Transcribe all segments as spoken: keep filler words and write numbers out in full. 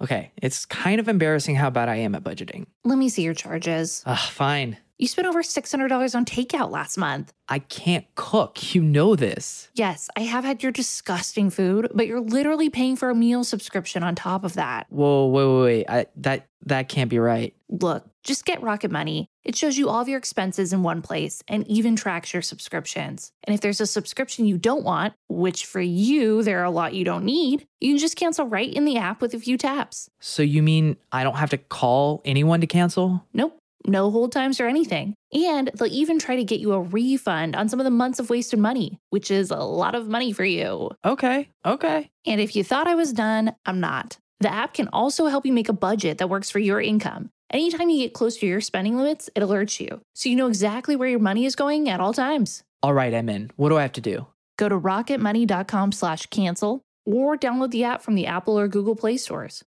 Okay, it's kind of embarrassing how bad I am at budgeting. Let me see your charges. Ugh, fine. You spent over six hundred dollars on takeout last month. I can't cook. You know this. Yes, I have had your disgusting food, but you're literally paying for a meal subscription on top of that. Whoa, wait, wait, wait. I, that, that can't be right. Look, just get Rocket Money. It shows you all of your expenses in one place and even tracks your subscriptions. And if there's a subscription you don't want, which for you, there are a lot you don't need, you can just cancel right in the app with a few taps. So you mean I don't have to call anyone to cancel? Nope. No hold times or anything. And they'll even try to get you a refund on some of the months of wasted money, which is a lot of money for you. Okay, okay. And if you thought I was done, I'm not. The app can also help you make a budget that works for your income. Anytime you get close to your spending limits, it alerts you, so you know exactly where your money is going at all times. All right, I'm in. What do I have to do? Go to rocketmoney.com slash cancel or download the app from the Apple or Google Play stores.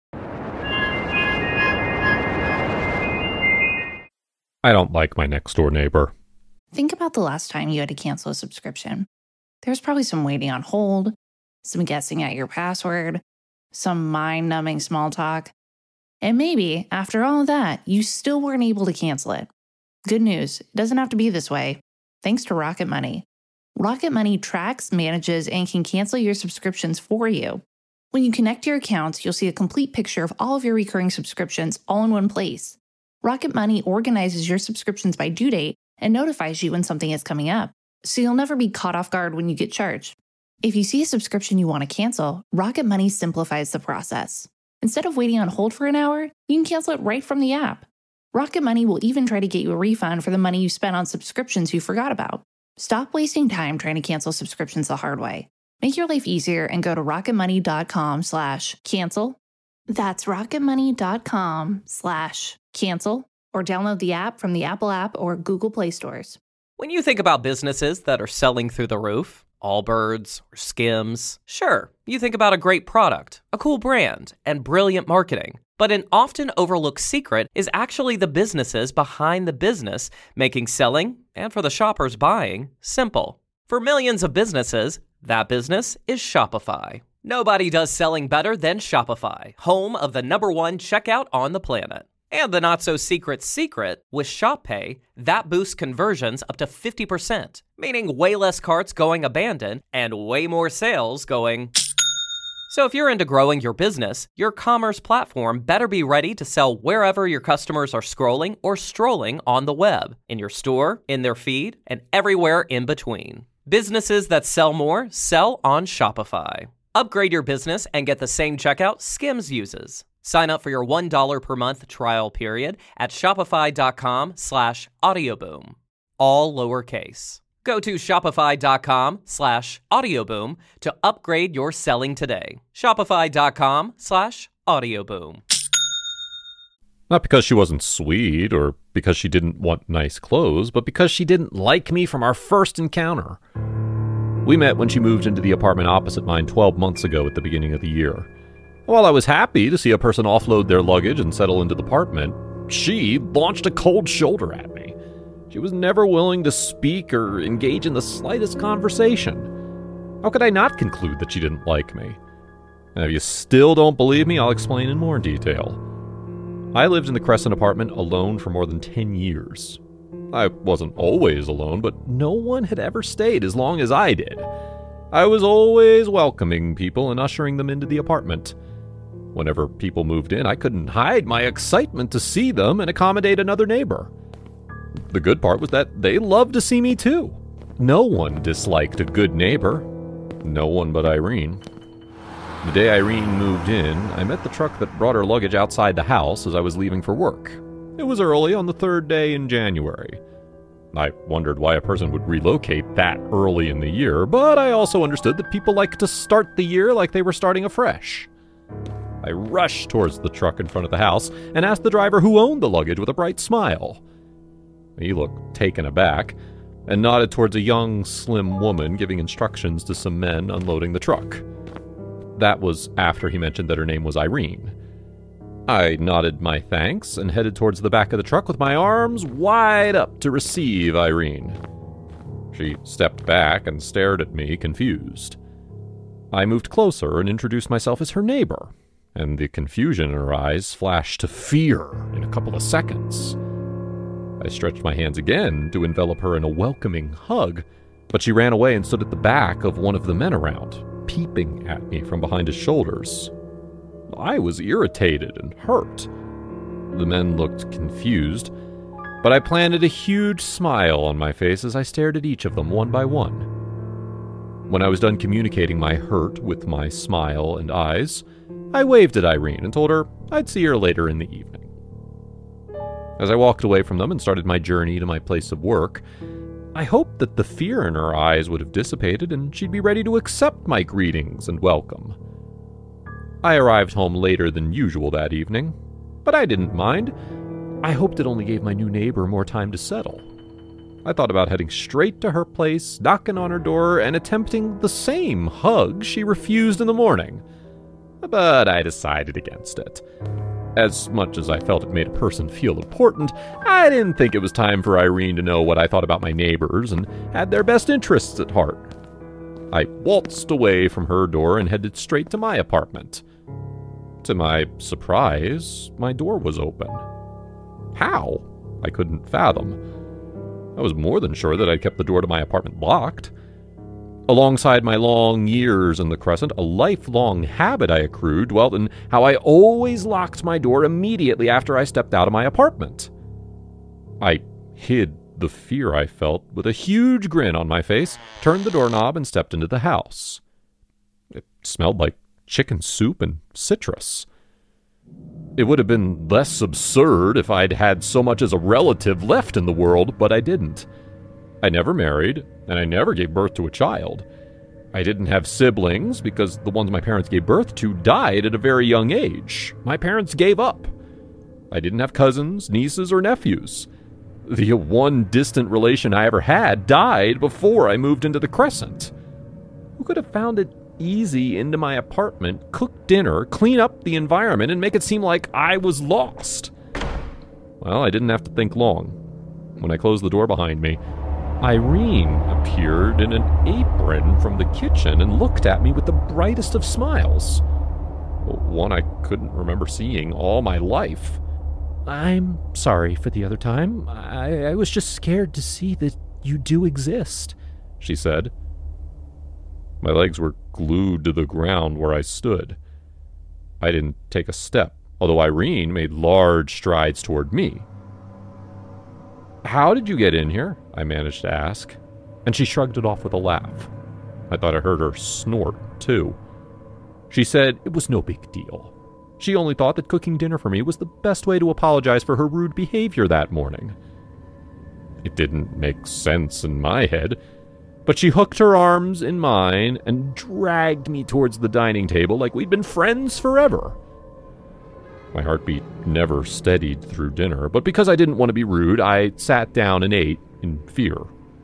I don't like my next door neighbor. Think about the last time you had to cancel a subscription. There's probably some waiting on hold, some guessing at your password, some mind-numbing small talk. And maybe, after all of that, you still weren't able to cancel it. Good news, it doesn't have to be this way. Thanks to Rocket Money. Rocket Money tracks, manages, and can cancel your subscriptions for you. When you connect your accounts, you'll see a complete picture of all of your recurring subscriptions all in one place. Rocket Money organizes your subscriptions by due date and notifies you when something is coming up, so you'll never be caught off guard when you get charged. If you see a subscription you want to cancel, Rocket Money simplifies the process. Instead of waiting on hold for an hour, you can cancel it right from the app. Rocket Money will even try to get you a refund for the money you spent on subscriptions you forgot about. Stop wasting time trying to cancel subscriptions the hard way. Make your life easier and go to rocketmoney.com slash cancel. That's rocketmoney.com slash cancel or download the app from the Apple app or Google Play stores. When you think about businesses that are selling through the roof, Allbirds or Skims, sure, you think about a great product, a cool brand, and brilliant marketing. But an often overlooked secret is actually the businesses behind the business, making selling, and for the shoppers buying, simple. For millions of businesses, that business is Shopify. Nobody does selling better than Shopify, home of the number one checkout on the planet. And the not-so-secret secret, with ShopPay, that boosts conversions up to fifty percent, meaning way less carts going abandoned and way more sales going. So if you're into growing your business, your commerce platform better be ready to sell wherever your customers are scrolling or strolling on the web, in your store, in their feed, and everywhere in between. Businesses that sell more sell on Shopify. Upgrade your business and get the same checkout Skims uses. Sign up for your one dollar per month trial period at shopify.com slash audioboom. All lowercase. Go to shopify.com slash audioboom to upgrade your selling today. Shopify.com slash audioboom. Not because she wasn't sweet or because she didn't want nice clothes, but because she didn't like me from our first encounter. We met when she moved into the apartment opposite mine twelve months ago at the beginning of the year. While I was happy to see a person offload their luggage and settle into the apartment, she launched a cold shoulder at me. She was never willing to speak or engage in the slightest conversation. How could I not conclude that she didn't like me? And if you still don't believe me, I'll explain in more detail. I lived in the Crescent apartment alone for more than ten years. I wasn't always alone, but no one had ever stayed as long as I did. I was always welcoming people and ushering them into the apartment. Whenever people moved in, I couldn't hide my excitement to see them and accommodate another neighbor. The good part was that they loved to see me too. No one disliked a good neighbor. No one but Irene. The day Irene moved in, I met the truck that brought her luggage outside the house as I was leaving for work. It was early on the third day in January. I wondered why a person would relocate that early in the year, but I also understood that people like to start the year like they were starting afresh. I rushed towards the truck in front of the house and asked the driver who owned the luggage with a bright smile. He looked taken aback and nodded towards a young, slim woman giving instructions to some men unloading the truck. That was after he mentioned that her name was Irene. I nodded my thanks and headed towards the back of the truck with my arms wide up to receive Irene. She stepped back and stared at me, confused. I moved closer and introduced myself as her neighbor. and the confusion in her eyes flashed to fear in a couple of seconds. I stretched my hands again to envelop her in a welcoming hug, but she ran away and stood at the back of one of the men around, peeping at me from behind his shoulders. I was irritated and hurt. The men looked confused, but I planted a huge smile on my face as I stared at each of them one by one. When I was done communicating my hurt with my smile and eyes, I waved at Irene and told her I'd see her later in the evening. As I walked away from them and started my journey to my place of work, I hoped that the fear in her eyes would have dissipated and she'd be ready to accept my greetings and welcome. I arrived home later than usual that evening, but I didn't mind. I hoped it only gave my new neighbor more time to settle. I thought about heading straight to her place, knocking on her door, and attempting the same hug she refused in the morning. But I decided against it. As much as I felt it made a person feel important, I didn't think it was time for Irene to know what I thought about my neighbors and had their best interests at heart. I waltzed away from her door and headed straight to my apartment. To my surprise, my door was open. How? I couldn't fathom. I was more than sure that I'd kept the door to my apartment locked. Alongside my long years in the Crescent, a lifelong habit I accrued dwelt in how I always locked my door immediately after I stepped out of my apartment. I hid the fear I felt with a huge grin on my face, turned the doorknob, and stepped into the house. It smelled like chicken soup and citrus. It would have been less absurd if I'd had so much as a relative left in the world, but I didn't. I never married, and I never gave birth to a child. I didn't have siblings because the ones my parents gave birth to died at a very young age. My parents gave up. I didn't have cousins, nieces, or nephews. The one distant relation I ever had died before I moved into the Crescent. Who could have found it easy into my apartment, cook dinner, clean up the environment, and make it seem like I was lost? Well, I didn't have to think long. When I closed the door behind me, Irene appeared in an apron from the kitchen and looked at me with the brightest of smiles. One I couldn't remember seeing all my life. I'm sorry for the other time. I, I was just scared to see that you do exist, she said. My legs were glued to the ground where I stood. I didn't take a step, although Irene made large strides toward me. How did you get in here? I managed to ask, and she shrugged it off with a laugh. I thought I heard her snort, too. She said it was no big deal. She only thought that cooking dinner for me was the best way to apologize for her rude behavior that morning. It didn't make sense in my head, but she hooked her arms in mine and dragged me towards the dining table like we'd been friends forever. My heartbeat never steadied through dinner, but because I didn't want to be rude, I sat down and ate in fear.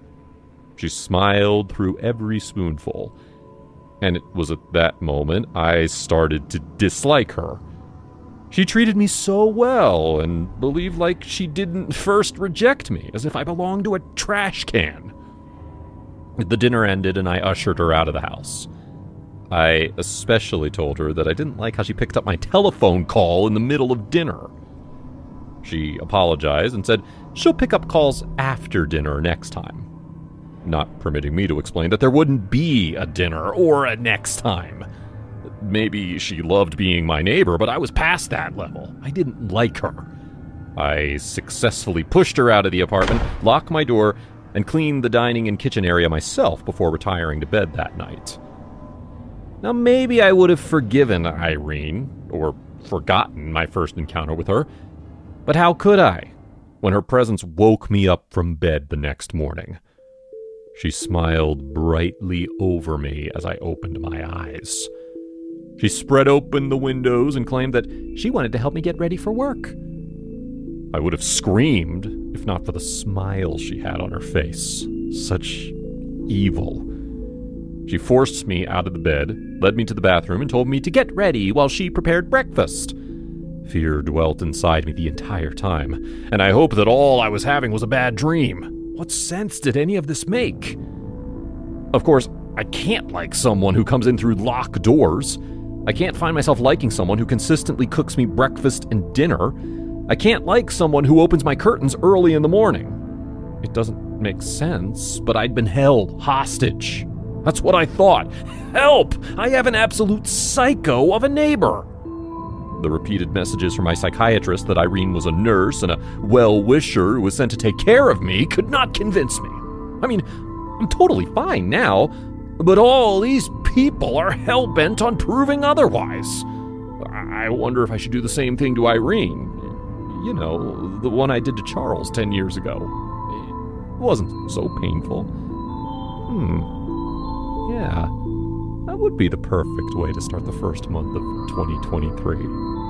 She smiled through every spoonful, and it was at that moment I started to dislike her. She treated me so well and believed like she didn't first reject me, as if I belonged to a trash can. The dinner ended and I ushered her out of the house. I especially told her that I didn't like how she picked up my telephone call in the middle of dinner. She apologized and said she'll pick up calls after dinner next time, not permitting me to explain that there wouldn't be a dinner or a next time. Maybe she loved being my neighbor, but I was past that level. I didn't like her. I successfully pushed her out of the apartment, locked my door, and cleaned the dining and kitchen area myself before retiring to bed that night. Now, maybe I would have forgiven Irene, or forgotten my first encounter with her, but how could I, when her presence woke me up from bed the next morning? She smiled brightly over me as I opened my eyes. She spread open the windows and claimed that she wanted to help me get ready for work. I would have screamed if not for the smile she had on her face. Such evil. She forced me out of the bed, led me to the bathroom, and told me to get ready while she prepared breakfast. Fear dwelt inside me the entire time, and I hoped that all I was having was a bad dream. What sense did any of this make? Of course, I can't like someone who comes in through locked doors. I can't find myself liking someone who consistently cooks me breakfast and dinner. I can't like someone who opens my curtains early in the morning. It doesn't make sense, but I'd been held hostage. That's what I thought. Help! I have an absolute psycho of a neighbor. The repeated messages from my psychiatrist that Irene was a nurse and a well-wisher who was sent to take care of me could not convince me. I mean, I'm totally fine now, but all these people are hell-bent on proving otherwise. I wonder if I should do the same thing to Irene. You know, the one I did to Charles ten years ago. It wasn't so painful. Hmm. Yeah, that would be the perfect way to start the first month of twenty twenty-three.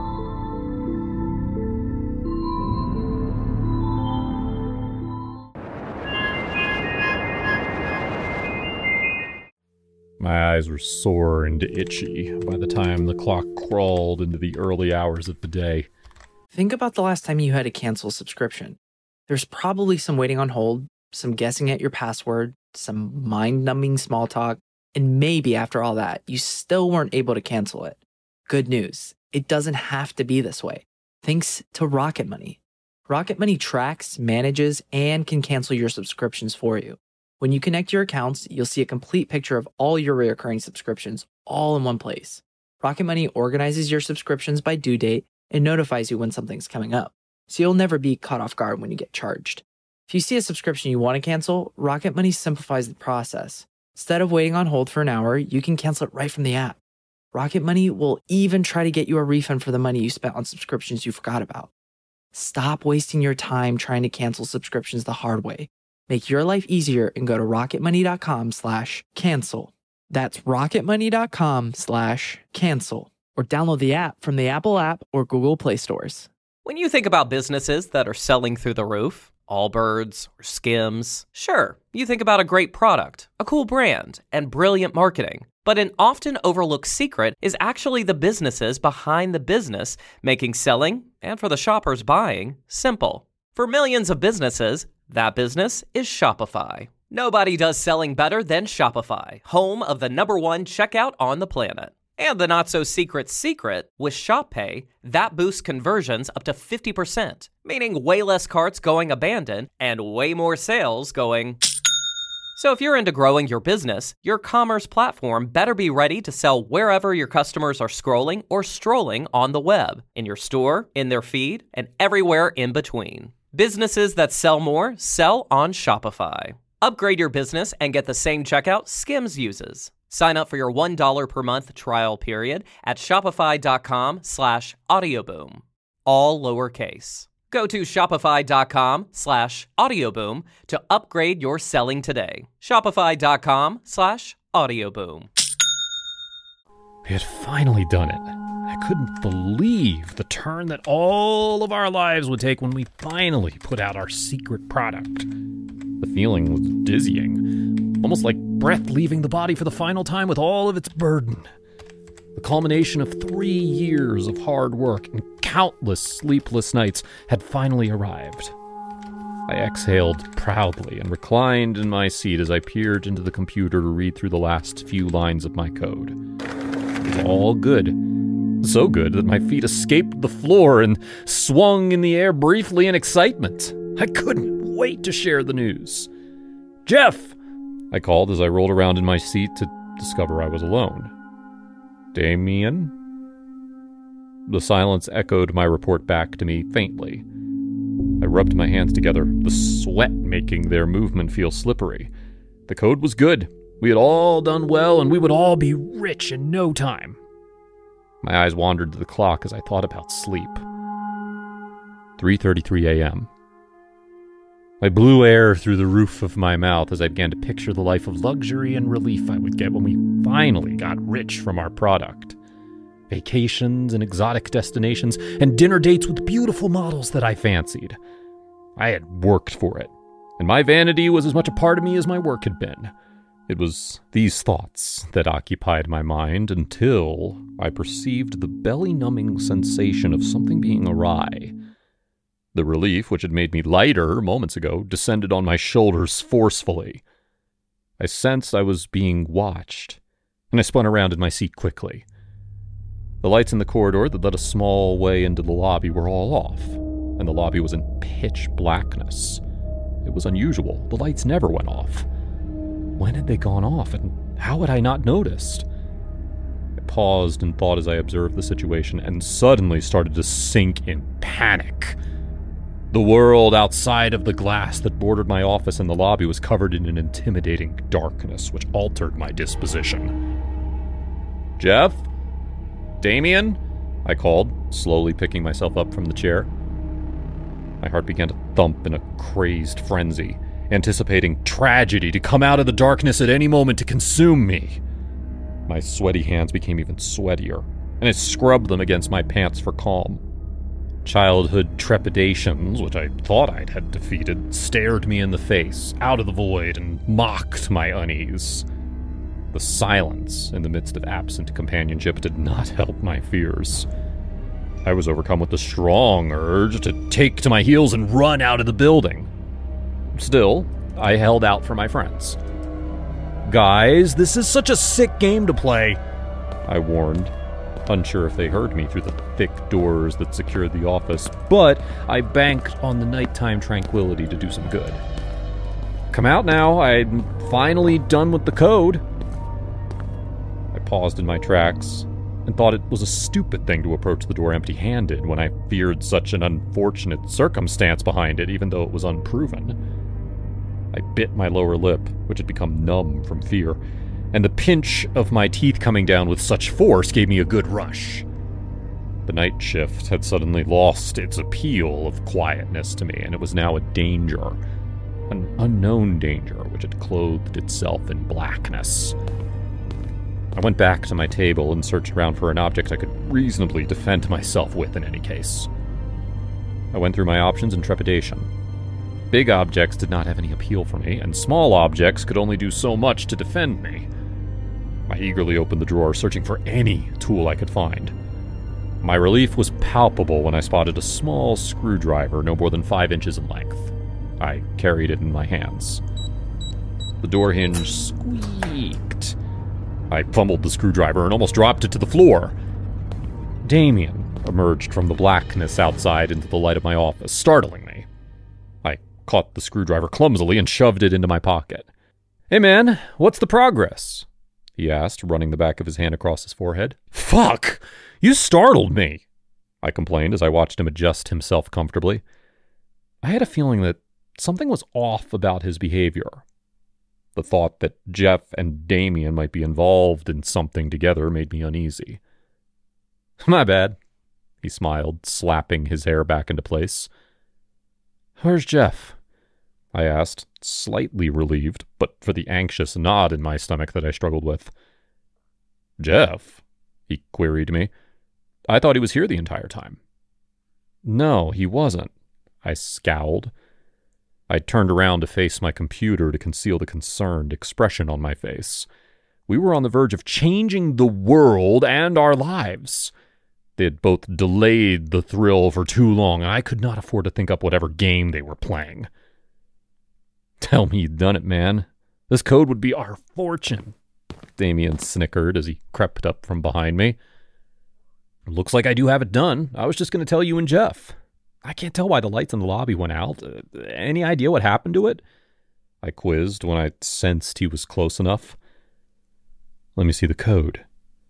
My eyes were sore and itchy by the time the clock crawled into the early hours of the day. Think about the last time you had to cancel a subscription. There's probably some waiting on hold, some guessing at your password, some mind-numbing small talk, and maybe after all that, you still weren't able to cancel it. Good news, it doesn't have to be this way. Thanks to Rocket Money. Rocket Money tracks, manages, and can cancel your subscriptions for you. When you connect your accounts, you'll see a complete picture of all your recurring subscriptions all in one place. Rocket Money organizes your subscriptions by due date and notifies you when something's coming up, so you'll never be caught off guard when you get charged. If you see a subscription you want to cancel, Rocket Money simplifies the process. Instead of waiting on hold for an hour, you can cancel it right from the app. Rocket Money will even try to get you a refund for the money you spent on subscriptions you forgot about. Stop wasting your time trying to cancel subscriptions the hard way. Make your life easier and go to rocketmoney.com slash cancel. That's rocketmoney.com slash cancel. Or download the app from the Apple app or Google Play stores. When you think about businesses that are selling through the roof, Allbirds or Skims, sure, you think about a great product, a cool brand, and brilliant marketing. But an often overlooked secret is actually the businesses behind the business, making selling, and for the shoppers buying, simple. For millions of businesses, that business is Shopify. Nobody does selling better than Shopify, home of the number one checkout on the planet. And the not-so-secret secret, with ShopPay, that boosts conversions up to fifty percent, meaning way less carts going abandoned and way more sales going... So if you're into growing your business, your commerce platform better be ready to sell wherever your customers are scrolling or strolling on the web, in your store, in their feed, and everywhere in between. Businesses that sell more sell on Shopify. Upgrade your business and get the same checkout Skims uses. Sign up for your one dollar per month trial period at shopify.com slash audioboom. All lowercase. Go to shopify.com slash audioboom to upgrade your selling today. Shopify.com slash audioboom. We had finally done it. I couldn't believe the turn that all of our lives would take when we finally put out our secret product. The feeling was dizzying, almost like breath leaving the body for the final time with all of its burden. The culmination of three years of hard work and countless sleepless nights had finally arrived. I exhaled proudly and reclined in my seat as I peered into the computer to read through the last few lines of my code. It was all good. So good that my feet escaped the floor and swung in the air briefly in excitement. I couldn't wait to share the news. "Jeff!" I called as I rolled around in my seat to discover I was alone. "Damien?" The silence echoed my report back to me faintly. I rubbed my hands together, the sweat making their movement feel slippery. The code was good. We had all done well, and we would all be rich in no time. My eyes wandered to the clock as I thought about sleep. three thirty-three a.m. I blew air through the roof of my mouth as I began to picture the life of luxury and relief I would get when we finally got rich from our product. Vacations and exotic destinations, and dinner dates with beautiful models that I fancied. I had worked for it, and my vanity was as much a part of me as my work had been. It was these thoughts that occupied my mind until I perceived the belly-numbing sensation of something being awry. The relief, which had made me lighter moments ago, descended on my shoulders forcefully. I sensed I was being watched, and I spun around in my seat quickly. The lights in the corridor that led a small way into the lobby were all off, and the lobby was in pitch blackness. It was unusual. The lights never went off. When had they gone off, and how had I not noticed? I paused and thought as I observed the situation, and suddenly started to sink in panic. The world outside of the glass that bordered my office and the lobby was covered in an intimidating darkness which altered my disposition. "Jeff? Damien?" I called, slowly picking myself up from the chair. My heart began to thump in a crazed frenzy, anticipating tragedy to come out of the darkness at any moment to consume me. My sweaty hands became even sweatier, and I scrubbed them against my pants for calm. Childhood trepidations, which I thought I'd had defeated, stared me in the face, out of the void, and mocked my unease. The silence in the midst of absent companionship did not help my fears. I was overcome with the strong urge to take to my heels and run out of the building. Still, I held out for my friends. "Guys, this is such a sick game to play," I warned, unsure if they heard me through the thick doors that secured the office, but I banked on the nighttime tranquility to do some good. "Come out now, I'm finally done with the code." I paused in my tracks and thought it was a stupid thing to approach the door empty-handed when I feared such an unfortunate circumstance behind it, even though it was unproven. I bit my lower lip, which had become numb from fear, and the pinch of my teeth coming down with such force gave me a good rush. The night shift had suddenly lost its appeal of quietness to me, and it was now a danger, an unknown danger which had clothed itself in blackness. I went back to my table and searched around for an object I could reasonably defend myself with in any case. I went through my options in trepidation. Big objects did not have any appeal for me, and small objects could only do so much to defend me. I eagerly opened the drawer, searching for any tool I could find. My relief was palpable when I spotted a small screwdriver no more than five inches in length. I carried it in my hands. The door hinge squeaked. I fumbled the screwdriver and almost dropped it to the floor. Damien emerged from the blackness outside into the light of my office, startling me. I caught the screwdriver clumsily and shoved it into my pocket. "Hey man, what's the progress?" he asked, running the back of his hand across his forehead. "Fuck! You startled me!" I complained as I watched him adjust himself comfortably. I had a feeling that something was off about his behavior. The thought that Jeff and Damien might be involved in something together made me uneasy. "My bad," he smiled, slapping his hair back into place. "Where's Jeff?" I asked, slightly relieved, but for the anxious knot in my stomach that I struggled with. "Jeff?" he queried me. "I thought he was here the entire time." "No, he wasn't," I scowled. I turned around to face my computer to conceal the concerned expression on my face. We were on the verge of changing the world and our lives. They had both delayed the thrill for too long, and I could not afford to think up whatever game they were playing. "Tell me you'd done it, man. This code would be our fortune," Damien snickered as he crept up from behind me. "Looks like I do have it done. I was just going to tell you and Jeff. I can't tell why the lights in the lobby went out. Uh, any idea what happened to it?" I quizzed when I sensed he was close enough. "Let me see the code."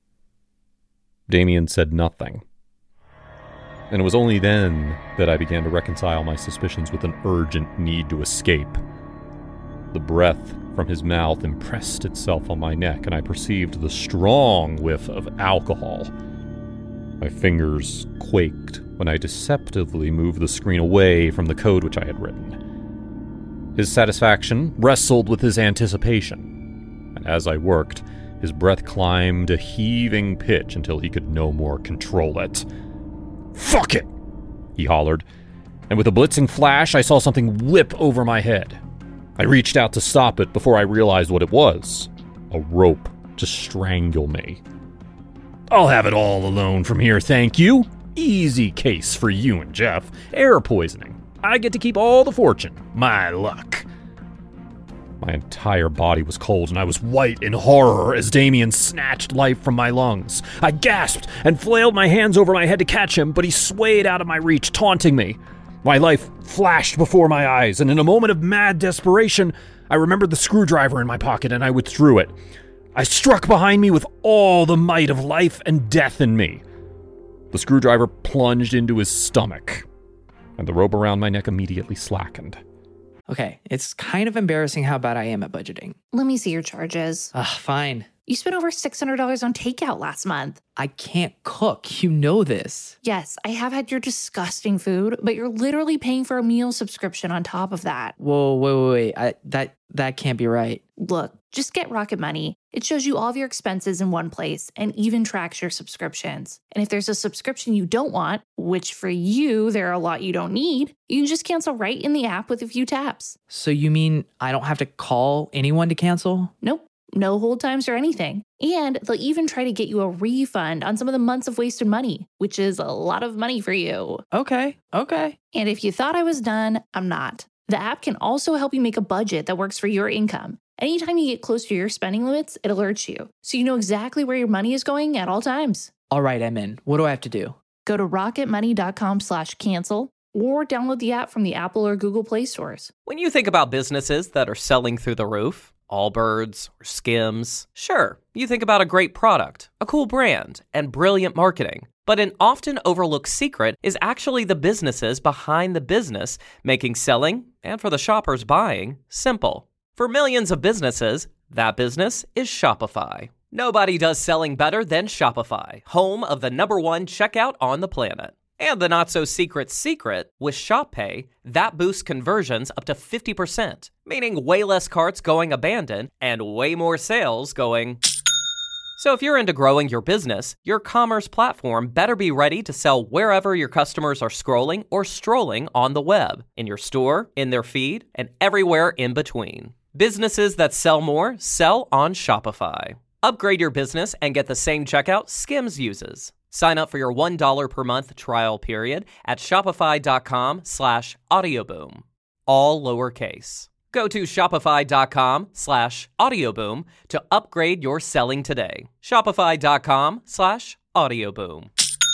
Damien said nothing. And it was only then that I began to reconcile my suspicions with an urgent need to escape. The breath from his mouth impressed itself on my neck, and I perceived the strong whiff of alcohol. My fingers quaked when I deceptively moved the screen away from the code which I had written. His satisfaction wrestled with his anticipation, and as I worked, his breath climbed a heaving pitch until he could no more control it. "Fuck it!" he hollered, and with a blitzing flash, I saw something whip over my head. I reached out to stop it before I realized what it was. A rope to strangle me. "I'll have it all alone from here, thank you. Easy case for you and Jeff. Air poisoning. I get to keep all the fortune. My luck." My entire body was cold, and I was white in horror as Damien snatched life from my lungs. I gasped and flailed my hands over my head to catch him, but he swayed out of my reach, taunting me. My life flashed before my eyes, and in a moment of mad desperation, I remembered the screwdriver in my pocket, and I withdrew it. I struck behind me with all the might of life and death in me. The screwdriver plunged into his stomach, and the rope around my neck immediately slackened. Okay, it's kind of embarrassing how bad I am at budgeting. Let me see your charges. Ugh, fine. You spent over six hundred dollars on takeout last month. I can't cook. You know this. Yes, I have had your disgusting food, but you're literally paying for a meal subscription on top of that. Whoa, wait, wait, wait. I, that, that can't be right. Look, just get Rocket Money. It shows you all of your expenses in one place and even tracks your subscriptions. And if there's a subscription you don't want, which for you, there are a lot you don't need, you can just cancel right in the app with a few taps. So you mean I don't have to call anyone to cancel? Nope. No hold times or anything. And they'll even try to get you a refund on some of the months of wasted money, which is a lot of money for you. Okay, okay. And if you thought I was done, I'm not. The app can also help you make a budget that works for your income. Anytime you get close to your spending limits, it alerts you, so you know exactly where your money is going at all times. All right, I'm in. What do I have to do? Go to rocketmoney.com slash cancel or download the app from the Apple or Google Play stores. When you think about businesses that are selling through the roof, Allbirds or Skims, sure, you think about a great product, a cool brand, and brilliant marketing. But an often overlooked secret is actually the businesses behind the business, making selling, and for the shoppers buying, simple. For millions of businesses, that business is Shopify. Nobody does selling better than Shopify, home of the number one checkout on the planet. And the not-so-secret secret, with Shop Pay, that boosts conversions up to fifty percent, meaning way less carts going abandoned and way more sales going... So if you're into growing your business, your commerce platform better be ready to sell wherever your customers are scrolling or strolling on the web, in your store, in their feed, and everywhere in between. Businesses that sell more sell on Shopify. Upgrade your business and get the same checkout Skims uses. Sign up for your one dollar per month trial period at shopify.com slash audioboom. All lowercase. Go to shopify.com slash audioboom to upgrade your selling today. Shopify.com slash audioboom.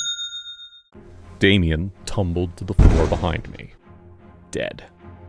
Damien tumbled to the floor behind me, dead.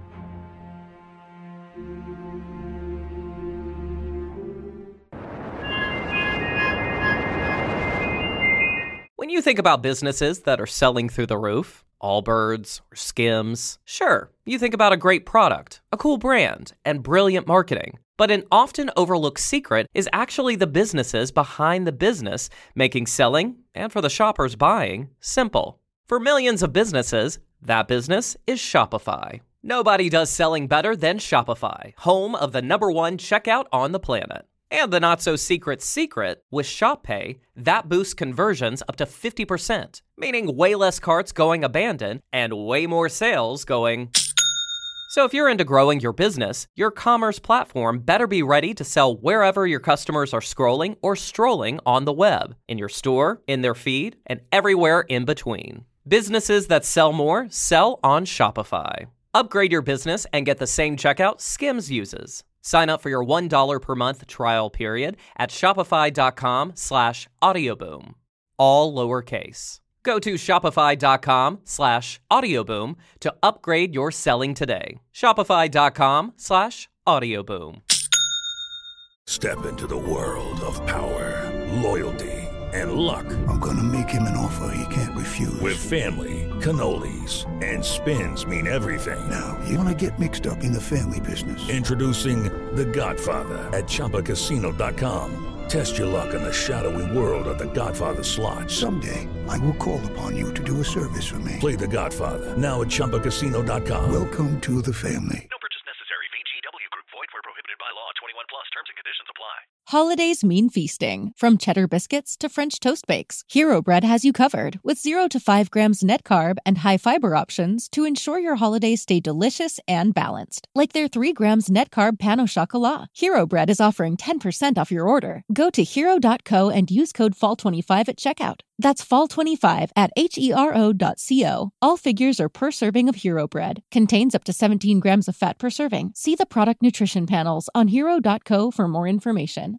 When you think about businesses that are selling through the roof, Allbirds or Skims, sure, you think about a great product, a cool brand, and brilliant marketing. But an often overlooked secret is actually the businesses behind the business, making selling, and for the shoppers buying, simple. For millions of businesses, that business is Shopify. Nobody does selling better than Shopify, home of the number one checkout on the planet. And the not-so-secret secret, with Shop Pay, that boosts conversions up to fifty percent, meaning way less carts going abandoned and way more sales going... So if you're into growing your business, your commerce platform better be ready to sell wherever your customers are scrolling or strolling on the web, in your store, in their feed, and everywhere in between. Businesses that sell more sell on Shopify. Upgrade your business and get the same checkout Skims uses. Sign up for your one dollar per month trial period at shopify.com slash audioboom. All lowercase. Go to shopify.com slash audioboom to upgrade your selling today. Shopify.com slash audioboom. Step into the world of power, loyalty, and luck. I'm gonna make him an offer he can't refuse. With family, cannolis, and spins mean everything. Now, you wanna get mixed up in the family business. Introducing The Godfather at chumba casino dot com. Test your luck in the shadowy world of The Godfather slot. Someday, I will call upon you to do a service for me. Play The Godfather, now at chumba casino dot com. Welcome to the family. No purchase necessary. V G W Group. Void where prohibited by law. twenty-one plus. Terms and conditions apply. Holidays mean feasting. From cheddar biscuits to French toast bakes, Hero Bread has you covered with zero to five grams net carb and high fiber options to ensure your holidays stay delicious and balanced. Like their three grams net carb pan au chocolat. Hero Bread is offering ten percent off your order. Go to hero dot co and use code fall twenty-five at checkout. That's fall twenty-five at hero dot co. All figures are per serving of Hero Bread. Contains up to seventeen grams of fat per serving. See the product nutrition panels on hero dot co for more information.